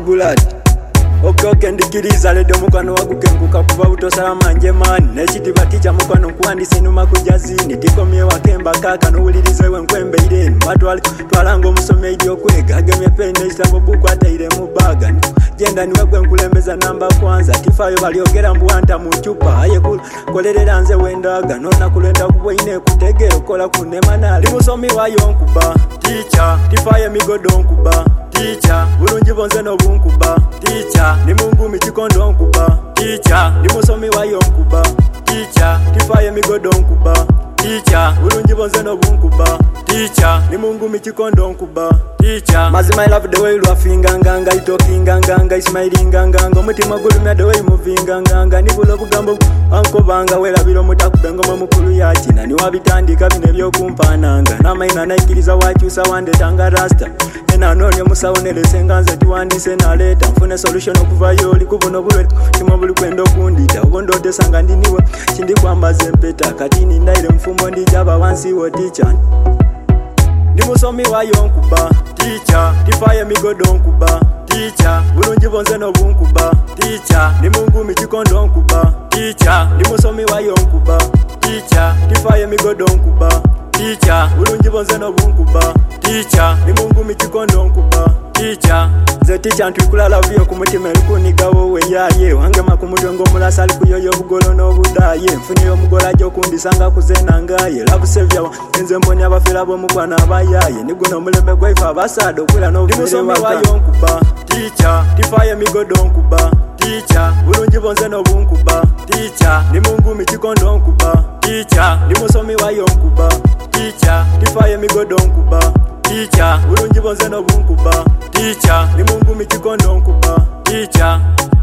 Gulad Okay ndikiriza ledo mukwano wagukenguka kuba utosala manje mani Nechitiba ticha mukwano nkuwandisi numa kujazini Tikomye wakemba kaka nuwulirize wenkwembe ireni Matwali twalango musome idio kwega Hagemye pene isambo buku ataire mubaga Jenda niwe kwenkulembeza namba kwanza Tifayo baliogera mbuwanta muchupa Aye kolerera nze wendaga Nona kulenda kubweine kutegero kola kunemana Limusomi wayo nkuba Teacher Tifayo migodo nkuba Teacher bulungi bonze no bunkuba Teacher ni mungu michikondo nkuba Teacher ni musomi wayo nkuba Teacher Tifayo migodo nkuba Teacher bulungi bonze no bunkuba Teacher ni mungu michikondo nkuba Teacher mazima I love the way you are finganganga itokinganganga smiling mutima gulumya the way you movinganganga nibulo bugambo ankobanga welabiro mutakubengo mu mukulu yakina ni wabitandika bine byokumpananga namaina naikiriza wakyusa wande tanga rasta enanonye musawonelese nganze tuwandise naleta mfune solution okuvayo oli kubuno bulwe kimo buli kwendo kundita ugondote sanga ndiniwe chindi kwambaze mpeta katini ndaire mfumo ndijaba wansi wo teacher Nimusomi wayo nkuba Teacher Tifayo migodo nkuba Teacher bulungi bonze no bunkuba Teacher ni mungu michikondo nkuba Teacher nimusomi wayo nkuba Teacher Tifayo migodo nkuba Teacher bulungi bonze no bunkuba Teacher ni mungu michikondo nkuba Teacher Ze teacher ntukulala vyo kumutima likunigawo we yaye wange makumutongo mulasa likuyoyo bugolo no budaye mfunye omugola jo kundisanga kuzena ngaye love sevya enze mboni abafera bo mukwana abayaye niguno mulembe gwaifa abasado kula no busomi wayo nkuba Teacher Tifayo migodo nkuba Teacher bulungi bonze no bunkuba Teacher ni mungu michikondo nkuba Teacher ni musomi wayo nkuba Teacher Tifayo migodo nkuba Teacher bulungi bonze no bunkuba Teacher ni mungu michikondo nkuba Teacher